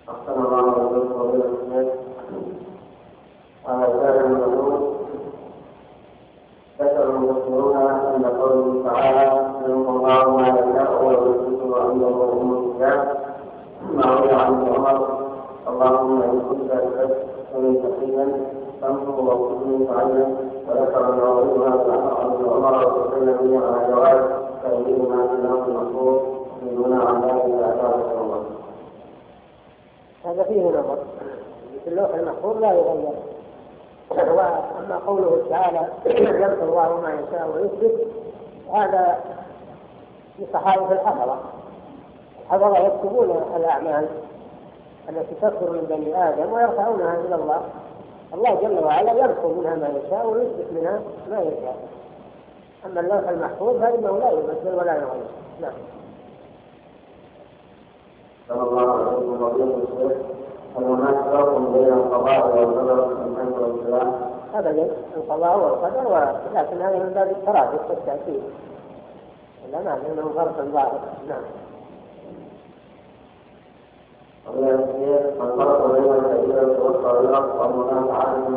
أحسن الله إليكم فضيلة الشيخ. كان يقول ذكر المسلمون عند قوله تعالى يمحو الله ما يشاء ويثبت وعنده أم الكتاب ما روي عن عمر اللهم إن كنت أشهدتني تقيا فامحو وكتبني فعلا وذكر النووي عن عمر وسلم على جواز تأويل ما في اللوح المحفوظ دون عن ذلك أثار الله. هذا فيه نظر في اللوح المحفوظ لا يغير. وأما قوله تعالى يمحو الله ما يشاء ويثبت هذا في صحائف الحفظة يكتبون الأعمال التي تصدر من بني آدم ويرفعونها إلى الله. الله جل وعلا يمحو منها ما يشاء ويثبت منها ما يشاء. أما اللوح المحفوظ فإنه لا يبدل ولا يغير. نعم. صلى الله عليه وسلم. هل هناك فرق بين القضاء والقدر في الحمد والسلام؟ أبدا، القضاء والقدر لكن هذه من باب الترادف والتأكيد. لا معنى أنه فرق ظاهر. نعم. الفرق بين الكبيرة والصغيرة والمنافعة